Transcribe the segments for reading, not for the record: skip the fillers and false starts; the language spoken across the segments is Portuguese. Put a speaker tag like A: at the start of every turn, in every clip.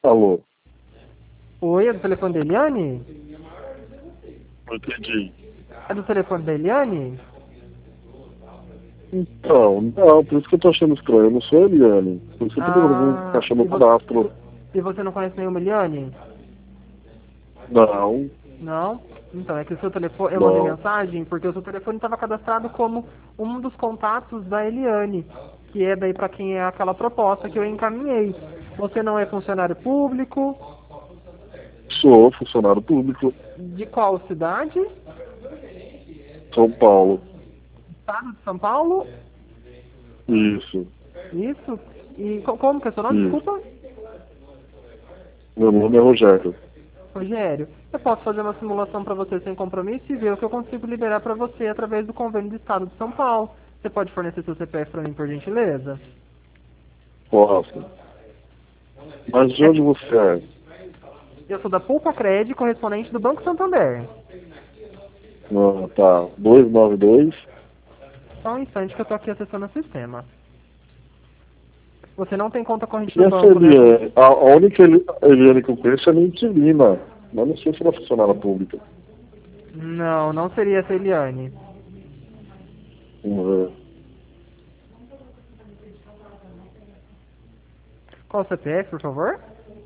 A: Alô,
B: Oi, é do telefone da Eliane?
A: não entendi.
B: É do telefone da Eliane?
A: Então, não, por isso que eu tô achando estranho. Eu não sou a Eliane. Por isso que eu tô perguntando se
B: Ah,
A: tá chamando o cadastro.
B: e você não conhece nenhuma Eliane?
A: Não,
B: Não? Então, é que o seu telefone, eu mandei
A: não.
B: mensagem porque o seu telefone estava cadastrado como um dos contatos da Eliane, que é daí para quem é aquela proposta que eu encaminhei. Você não é funcionário público?
A: Sou funcionário público,
B: De qual cidade?
A: São Paulo.
B: Estado de São Paulo?
A: Isso,
B: Isso? E como que é seu nome?
A: isso.
B: Desculpa?
A: Meu nome é Rogério.
B: Rogério, eu posso fazer uma simulação para você sem compromisso e ver o que eu consigo liberar para você através do convênio do Estado de São Paulo. Você pode fornecer seu CPF para mim, por gentileza?
A: Posso. Mas de
B: É,
A: onde você é?
B: eu sou da Pulpa Cred, correspondente do Banco Santander.
A: Ah, tá. 292.
B: Só um instante que eu estou aqui acessando o sistema. Você não tem conta corrente
A: E
B: no
A: essa
B: banco, né?
A: Eliane? A única Eliane que eu conheço é a minha inquilina. Mas não sei se ela é funcionária pública.
B: Não, não seria essa Eliane.
A: Vamos ver.
B: Qual o CPF, por favor?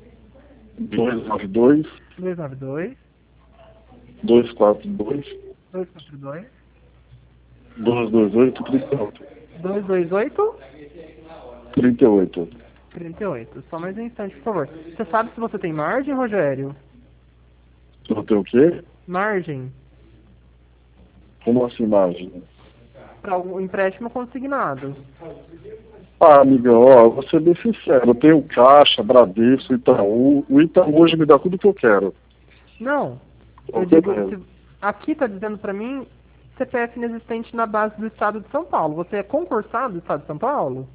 A: 292
B: 292
A: 242
B: 242
A: 228 38.
B: 228
A: 38.
B: 38. Só mais um instante, por favor. Você sabe se você tem margem, Rogério?
A: Não tem o quê?
B: Margem
A: Como assim, imagem?
B: para um empréstimo consignado.
A: Ah, amigão, ó, eu vou ser bem sincero. Eu tenho Caixa, Bradesco, Itaú. O Itaú hoje me dá tudo que eu quero.
B: Não, eu
A: Não tem
B: digo,
A: mesmo.
B: aqui está dizendo para mim CPF inexistente na base do Estado de São Paulo. Você é concursado do Estado de São Paulo?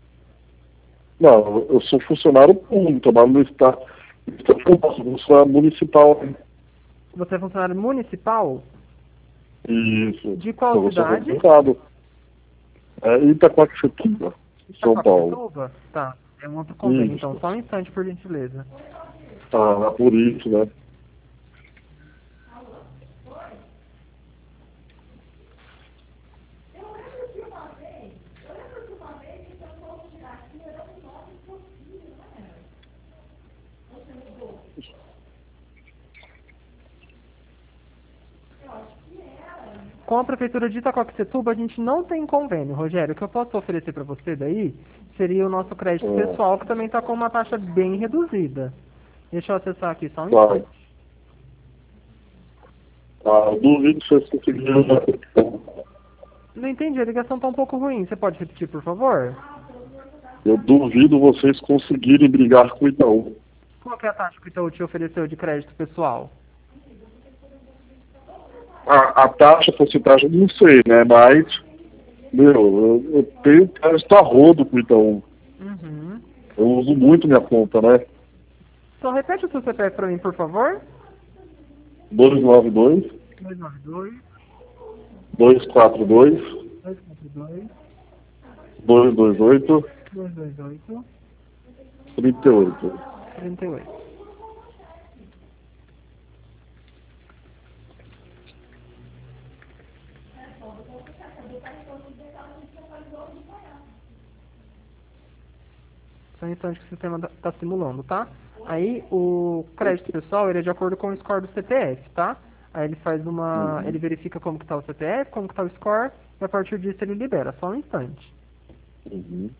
A: Não, eu sou funcionário público, trabalho no Estado. Eu posso funcionário municipal.
B: Você é funcionário municipal?
A: Isso.
B: De qual
A: Então eu sou
B: cidade?
A: concursado. É Itaquaquecetuba, São Paulo.
B: Itaquaquecetuba? Tá, é um outro convênio, então.
A: Isso.
B: Só um instante, por gentileza.
A: Ah, por isso, né?
B: Com a Prefeitura de Itaquaquecetuba, a gente não tem convênio, Rogério. O que eu posso oferecer para você daí seria o nosso crédito
A: É,
B: pessoal, que também está com uma taxa bem reduzida. Deixa eu acessar aqui só um
A: tá.
B: instante.
A: Ah, eu duvido que vocês conseguiram.
B: Não entendi, a ligação está um pouco ruim. Você pode repetir, por favor?
A: Eu duvido vocês conseguirem brigar com o Itaú.
B: Qual que é a taxa que o Itaú te ofereceu de crédito pessoal?
A: A taxa, porcentagem, não sei, né? Mas, meu, eu tenho crédito a rodo com o Itaú.
B: Uhum.
A: Eu uso muito minha conta, né?
B: Só repete o seu CPF para mim, por favor.
A: 292
B: 292
A: 242
B: 242
A: 228
B: 228
A: 38.
B: 38. Só um instante que o sistema está simulando, tá? Aí o crédito pessoal ele é de acordo com o score do CPF, tá? Aí ele faz uma.
A: Uhum.
B: Ele verifica como que tá o CPF, como que tá o score, e a partir disso ele libera. Só um instante.
A: Uhum.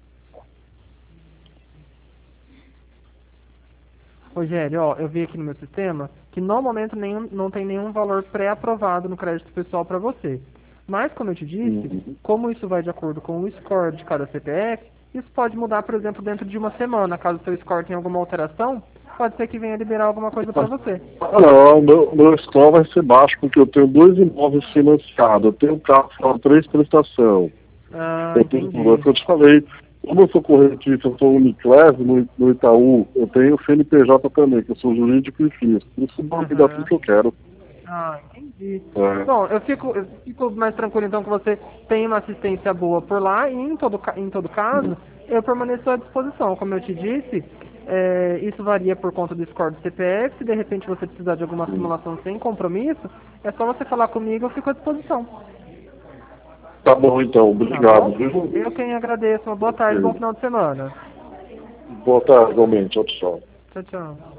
B: Rogério, ó, eu vi aqui no meu sistema que no momento não tem nenhum valor pré-aprovado no crédito pessoal para você. Mas, como eu te disse,
A: Uhum.
B: como isso vai de acordo com o score de cada CPF, isso pode mudar, por exemplo, dentro de uma semana. Caso o seu score tenha alguma alteração, pode ser que venha liberar alguma coisa para você.
A: Ah, não, meu score vai ser baixo porque eu tenho 2 imóveis financiados. Eu tenho um carro com 3 prestações.
B: Ah,
A: Eu tenho, como
B: entendi.
A: eu te falei, como eu sou correntista, eu sou Uniclass no Itaú, eu tenho o CNPJ também, que eu sou jurídico e físico. Isso não me dá tudo
B: Aham.
A: que eu quero.
B: Ah, entendi.
A: É.
B: Bom, eu fico mais tranquilo então que você tem uma assistência boa por lá e em todo caso eu permaneço à disposição. Como eu te disse, Isso varia por conta do score do CPF. Se de repente você precisar de alguma simulação sem compromisso, é só você falar comigo, eu fico à disposição.
A: Tá bom, então. Obrigado,
B: Tá
A: viu?
B: Eu quem agradeço. Uma boa tarde, bom final de semana.
A: Boa tarde, igualmente. Tchau, tchau.
B: Tchau, tchau.